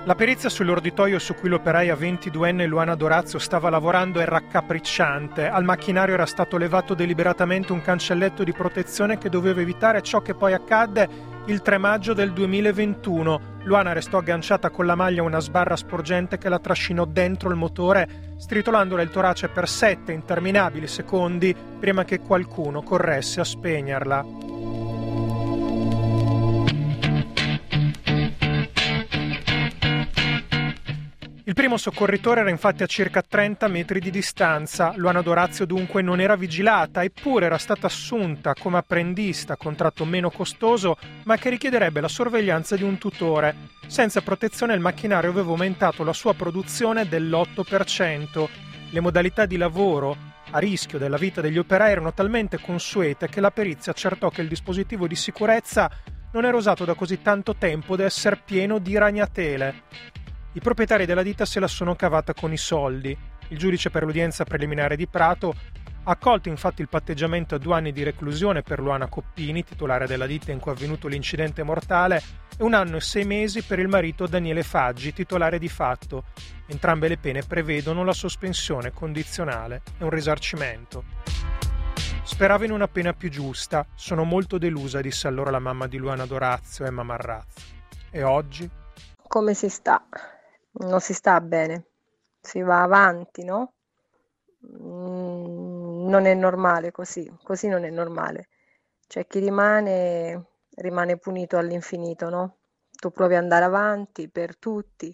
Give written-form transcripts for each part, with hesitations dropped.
La perizia sull'orditoio su cui l'operaia 22enne Luana Dorazio stava lavorando è raccapricciante. Al macchinario era stato levato deliberatamente un cancelletto di protezione che doveva evitare ciò che poi accadde il 3 maggio del 2021. Luana restò agganciata con la maglia a una sbarra sporgente che la trascinò dentro il motore, stritolandole il torace per 7 interminabili secondi prima che qualcuno corresse a spegnerla. Il primo soccorritore era infatti a circa 30 metri di distanza. Luana Dorazio dunque non era vigilata, eppure era stata assunta come apprendista, contratto meno costoso, ma che richiederebbe la sorveglianza di un tutore. Senza protezione il macchinario aveva aumentato la sua produzione dell'8%. Le modalità di lavoro a rischio della vita degli operai erano talmente consuete che la perizia accertò che il dispositivo di sicurezza non era usato da così tanto tempo da essere pieno di ragnatele. I proprietari della ditta se la sono cavata con i soldi. Il giudice per l'udienza preliminare di Prato ha accolto infatti il patteggiamento a 2 anni di reclusione per Luana Coppini, titolare della ditta in cui è avvenuto l'incidente mortale, e 1 anno e 6 mesi per il marito Daniele Faggi, titolare di fatto. Entrambe le pene prevedono la sospensione condizionale e un risarcimento. Speravo in una pena più giusta. Sono molto delusa, disse allora la mamma di Luana Dorazio, Emma Marrazzo. E oggi? Come si sta? Non si sta bene, si va avanti, no? Non è normale così non è normale. Cioè chi rimane punito all'infinito, no? Tu provi ad andare avanti per tutti,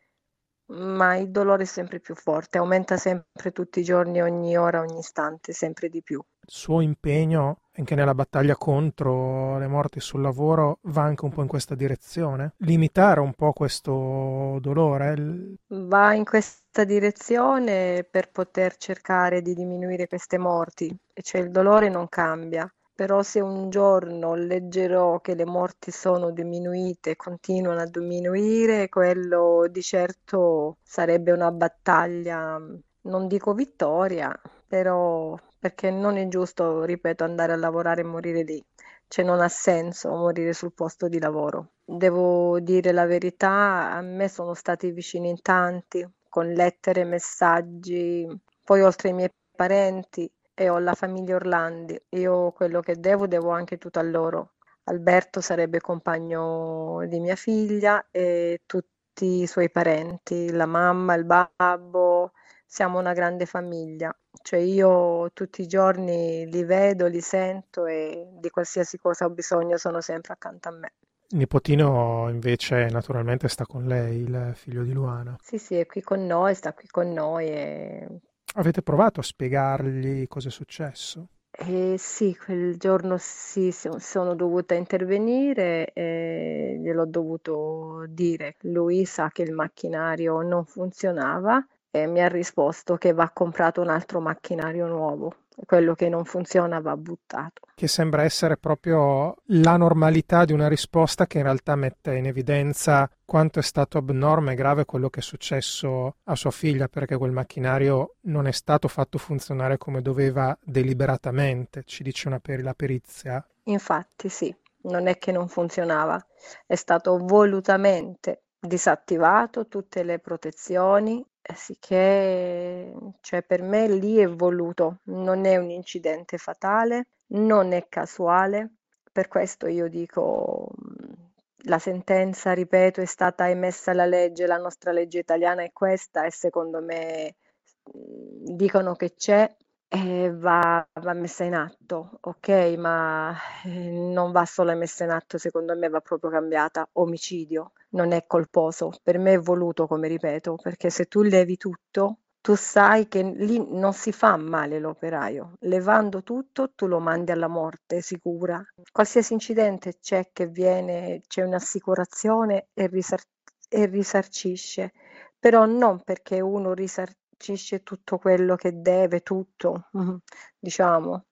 ma il dolore è sempre più forte, aumenta sempre tutti i giorni, ogni ora, ogni istante, sempre di più. Il suo impegno anche nella battaglia contro le morti sul lavoro va anche un po' in questa direzione? Limitare un po' questo dolore? Va in questa direzione per poter cercare di diminuire queste morti, e cioè il dolore non cambia. Però se un giorno leggerò che le morti sono diminuite, continuano a diminuire, quello di certo sarebbe una battaglia, non dico vittoria, però perché non è giusto, ripeto, andare a lavorare e morire lì. Cioè non ha senso morire sul posto di lavoro. Devo dire la verità, a me sono stati vicini in tanti, con lettere, messaggi, poi oltre ai miei parenti e ho la famiglia Orlandi. Io quello che devo anche tutto a loro. Alberto sarebbe compagno di mia figlia e tutti i suoi parenti, la mamma, il babbo, siamo una grande famiglia. Cioè io tutti i giorni li vedo, li sento e di qualsiasi cosa ho bisogno sono sempre accanto a me. Il nipotino invece naturalmente sta con lei, il figlio di Luana. Sì, sì, è qui con noi, sta qui con noi Avete provato a spiegargli cosa è successo? e sì, quel giorno sì, sono dovuta intervenire e gliel'ho dovuto dire. Lui sa che il macchinario non funzionava e mi ha risposto che va comprato un altro macchinario nuovo. Quello che non funziona va buttato. Che sembra essere proprio la normalità di una risposta che in realtà mette in evidenza quanto è stato abnorme e grave quello che è successo a sua figlia, perché quel macchinario non è stato fatto funzionare come doveva deliberatamente, ci dice la perizia. Infatti sì, non è che non funzionava, è stato volutamente disattivato tutte le protezioni, sicché cioè per me lì è voluto, non è un incidente fatale, non è casuale, per questo io dico la sentenza, ripeto, è stata emessa la legge, la nostra legge italiana è questa e secondo me dicono che c'è e va messa in atto, ok, ma non va solo messa in atto, secondo me va proprio cambiata. Omicidio, non è colposo, per me è voluto, come ripeto, perché se tu levi tutto, tu sai che lì non si fa male l'operaio, levando tutto tu lo mandi alla morte sicura. Qualsiasi incidente c'è che viene, c'è un'assicurazione e risarcisce, però non perché uno risarcisce tutto quello che deve, tutto, diciamo.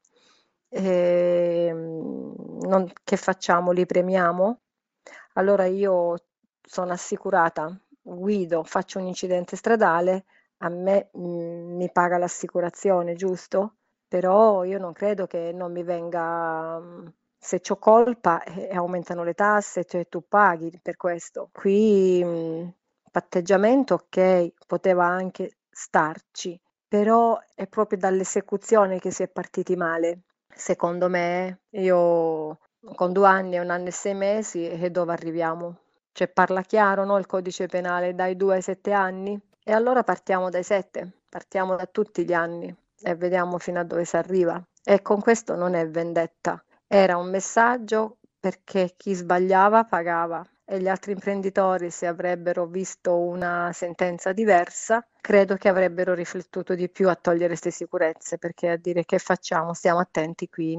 Che facciamo? Li premiamo? Allora io sono assicurata, guido, faccio un incidente stradale, a me mi paga l'assicurazione, giusto? Però io non credo che non mi venga, se c'ho colpa aumentano le tasse, cioè tu paghi per questo. Qui Patteggiamento, ok, poteva anche starci, però è proprio dall'esecuzione che si è partiti male. Secondo me, io con 2 anni e 1 anno e 6 mesi, e dove arriviamo? Cioè parla chiaro, no? Il codice penale dai 2 ai 7 anni? E allora partiamo dai 7, partiamo da tutti gli anni e vediamo fino a dove si arriva. E con questo non è vendetta, era un messaggio perché chi sbagliava pagava e gli altri imprenditori, se avrebbero visto una sentenza diversa, credo che avrebbero riflettuto di più a togliere queste sicurezze, perché a dire che facciamo, stiamo attenti, qui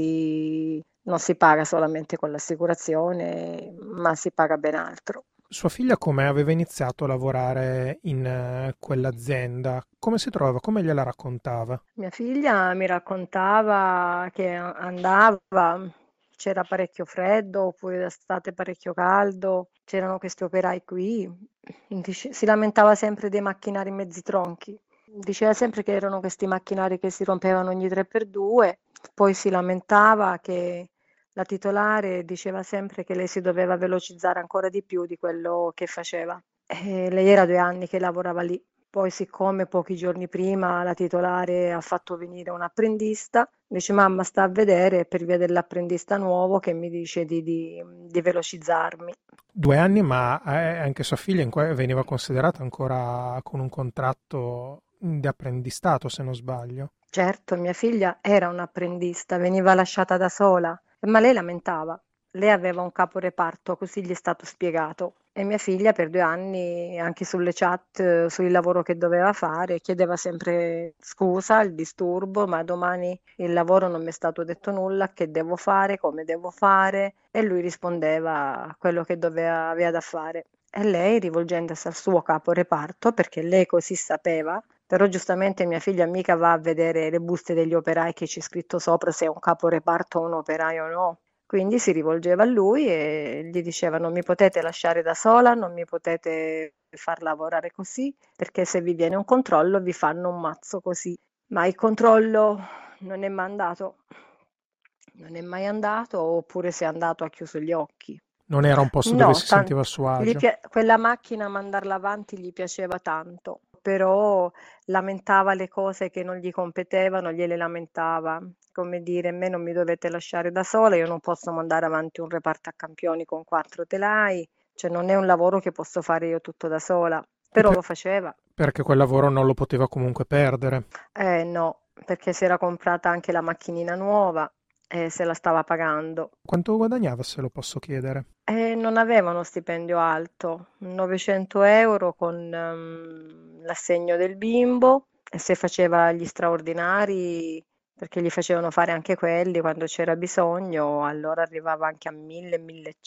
non si paga solamente con l'assicurazione, ma si paga ben altro. Sua figlia come aveva iniziato a lavorare in quell'azienda? Come si trovava? Come gliela raccontava? Mia figlia mi raccontava che andava, c'era parecchio freddo, oppure d'estate parecchio caldo, c'erano questi operai qui, si lamentava sempre dei macchinari mezzi tronchi, diceva sempre che erano questi macchinari che si rompevano ogni 3x2, poi si lamentava che la titolare diceva sempre che lei si doveva velocizzare ancora di più di quello che faceva. E lei era 2 anni che lavorava lì. Poi, siccome pochi giorni prima la titolare ha fatto venire un apprendista, dice mamma sta a vedere per via dell'apprendista nuovo che mi dice di velocizzarmi. 2 anni, ma anche sua figlia veniva considerata ancora con un contratto di apprendistato, se non sbaglio. Certo, mia figlia era un'apprendista, veniva lasciata da sola, ma lei lamentava. Lei aveva un caporeparto, così gli è stato spiegato. E mia figlia per 2 anni, anche sulle chat, sul lavoro che doveva fare, chiedeva sempre scusa, il disturbo, ma domani il lavoro non mi è stato detto nulla, che devo fare, come devo fare. E lui rispondeva quello che aveva da fare. E lei, rivolgendosi al suo caporeparto, perché lei così sapeva, però giustamente mia figlia mica va a vedere le buste degli operai che c'è scritto sopra se è un caporeparto o un operaio o no. Quindi si rivolgeva a lui e gli diceva non mi potete lasciare da sola, non mi potete far lavorare così, perché se vi viene un controllo vi fanno un mazzo così. Ma il controllo non è mai andato, non è mai andato, oppure se è andato ha chiuso gli occhi. Non era un posto dove No, si sentiva a suo agio. quella macchina mandarla avanti gli piaceva tanto, però lamentava le cose che non gli competevano, gliele lamentava, come dire, me non mi dovete lasciare da sola, io non posso mandare avanti un reparto a campioni con 4 telai, cioè non è un lavoro che posso fare io tutto da sola, E però lo faceva. perché quel lavoro non lo poteva comunque perdere. Eh no, perché si era comprata anche la macchinina nuova e se la stava pagando. Quanto guadagnava, se lo posso chiedere? Non aveva uno stipendio alto, 900 euro con l'assegno del bimbo e se faceva gli straordinari, perché gli facevano fare anche quelli quando c'era bisogno, allora arrivava anche a 1000,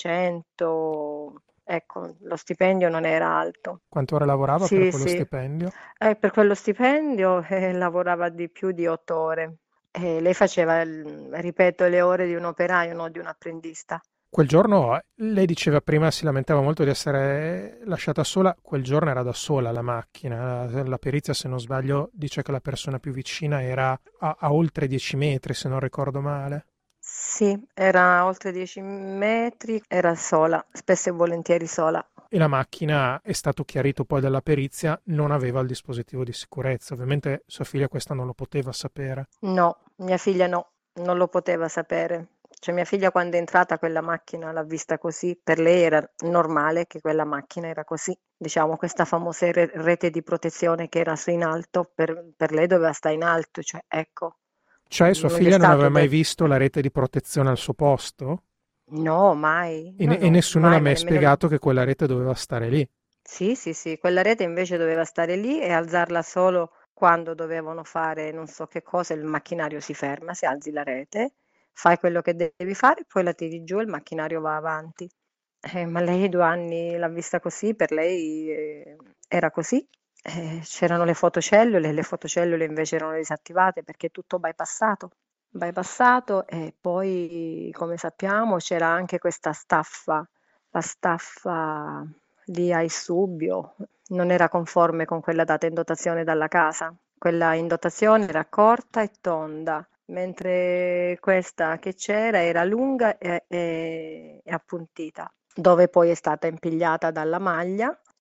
1100. Ecco, lo stipendio non era alto. Quante ore lavorava per Sì, quello sì. stipendio? Per quello stipendio lavorava di più di 8 ore. E lei faceva, ripeto, le ore di un operaio, non di un apprendista. Quel giorno, lei diceva prima, si lamentava molto di essere lasciata sola, quel giorno era da sola la macchina, la perizia se non sbaglio dice che la persona più vicina era a oltre 10 metri se non ricordo male. Sì, era oltre 10 metri, era sola, spesso e volentieri sola. E la macchina, è stato chiarito poi dalla perizia, non aveva il dispositivo di sicurezza. Ovviamente sua figlia questa non lo poteva sapere. No, mia figlia no, non lo poteva sapere. Cioè mia figlia quando è entrata quella macchina l'ha vista così, per lei era normale che quella macchina era così. Diciamo questa famosa rete di protezione che era su in alto, per lei doveva stare in alto, cioè ecco, Cioè sua non gli è figlia non aveva stato mai detto. visto la rete di protezione al suo posto? No, mai, E, no, e no, nessuno le ha mai, ma mai nemmeno. spiegato che quella rete doveva stare lì. Sì, sì, sì, quella rete invece doveva stare lì e alzarla solo quando dovevano fare non so che cosa, il macchinario si ferma, si alzi la rete, fai quello che devi fare, poi la tiri giù e il macchinario va avanti. Ma lei 2 anni l'ha vista così, per lei era così. C'erano le fotocellule invece erano disattivate perché è tutto bypassato. Bypassato e poi, come sappiamo, c'era anche questa staffa, la staffa di Aisubio, non era conforme con quella data in dotazione dalla casa. Quella in dotazione era corta e tonda, mentre questa che c'era era lunga e appuntita, dove poi è stata impigliata dalla maglia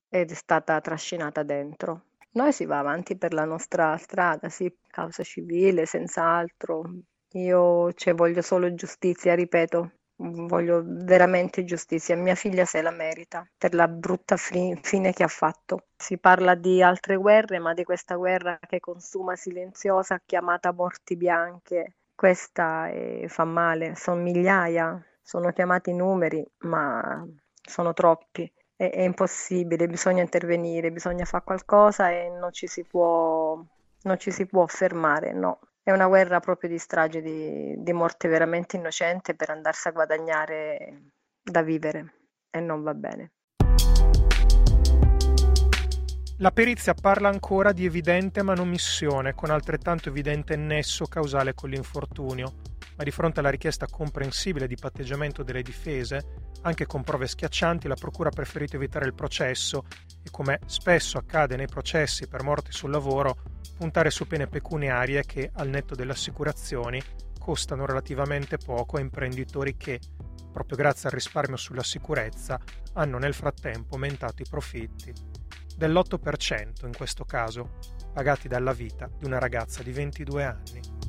ed è stata trascinata dentro. Noi si va avanti per la nostra strada, sì, causa civile, senz'altro. Io, cioè, voglio solo giustizia, ripeto, voglio veramente giustizia. Mia figlia se la merita per la brutta fine che ha fatto. Si parla di altre guerre, ma di questa guerra che consuma silenziosa, chiamata morti bianche, questa fa male. Sono migliaia, sono chiamati numeri, ma sono troppi. È impossibile, bisogna intervenire, bisogna fare qualcosa e non ci si può fermare, no. È una guerra proprio di strage, di morte veramente innocente per andarsi a guadagnare da vivere e non va bene. La perizia parla ancora di evidente manomissione, con altrettanto evidente nesso causale con l'infortunio, ma di fronte alla richiesta comprensibile di patteggiamento delle difese, anche con prove schiaccianti, la Procura ha preferito evitare il processo e, come spesso accade nei processi per morti sul lavoro, puntare su pene pecuniarie che, al netto delle assicurazioni, costano relativamente poco a imprenditori che, proprio grazie al risparmio sulla sicurezza, hanno nel frattempo aumentato i profitti dell'8% in questo caso, pagati dalla vita di una ragazza di 22 anni.